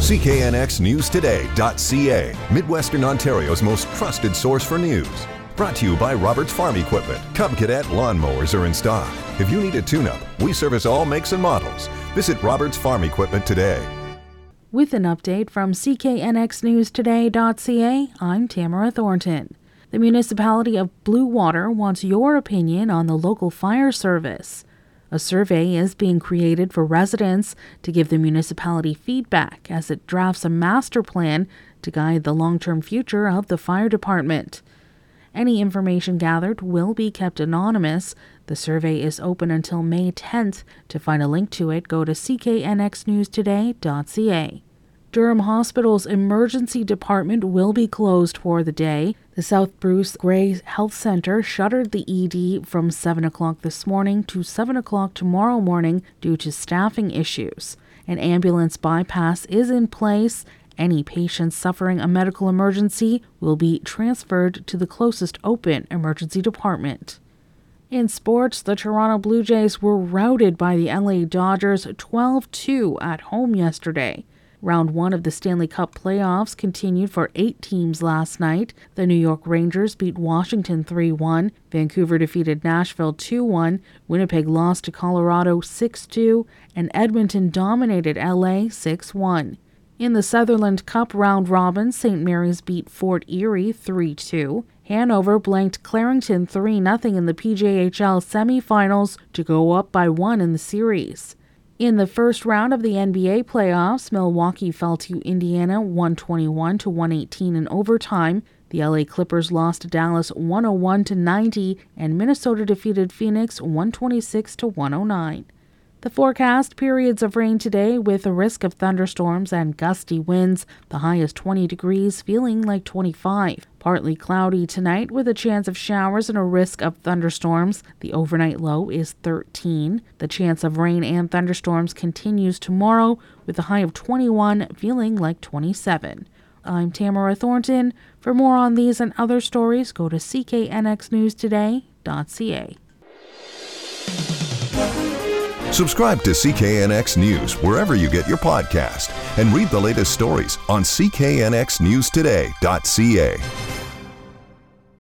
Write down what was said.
CKNXNewsToday.ca, Midwestern Ontario's most trusted source for news. Brought to you by Roberts Farm Equipment. Cub Cadet lawnmowers are in stock. If you need a tune-up, we service all makes and models. Visit Roberts Farm Equipment today. With an update from CKNXNewsToday.ca, I'm Tamara Thornton. The municipality of Blue Water wants your opinion on the local fire service. A survey is being created for residents to give the municipality feedback as it drafts a master plan to guide the long-term future of the fire department. Any information gathered will be kept anonymous. The survey is open until May 10th. To find a link to it, go to cknxnewstoday.ca. Durham Hospital's emergency department will be closed for the day. The South Bruce Grey Health Centre shuttered the ED from 7 o'clock this morning to 7 o'clock tomorrow morning due to staffing issues. An ambulance bypass is in place. Any patients suffering a medical emergency will be transferred to the closest open emergency department. In sports, the Toronto Blue Jays were routed by the LA Dodgers 12-2 at home yesterday. Round 1 of the Stanley Cup playoffs continued for 8 teams last night. The New York Rangers beat Washington 3-1. Vancouver defeated Nashville 2-1. Winnipeg lost to Colorado 6-2. And Edmonton dominated LA 6-1. In the Sutherland Cup round robin, St. Mary's beat Fort Erie 3-2. Hanover blanked Clarington 3-0 in the PJHL semifinals to go up by 1 in the series. In the first round of the NBA playoffs, Milwaukee fell to Indiana 121-118 in overtime. The LA Clippers lost to Dallas 101-90, and Minnesota defeated Phoenix 126-109. The forecast: periods of rain today with a risk of thunderstorms and gusty winds. The high is 20 degrees, feeling like 25. Partly cloudy tonight with a chance of showers and a risk of thunderstorms. The overnight low is 13. The chance of rain and thunderstorms continues tomorrow with a high of 21, feeling like 27. I'm Tamara Thornton. For more on these and other stories, go to cknxnewstoday.ca. Subscribe to CKNX News wherever you get your podcast and read the latest stories on cknxnewstoday.ca.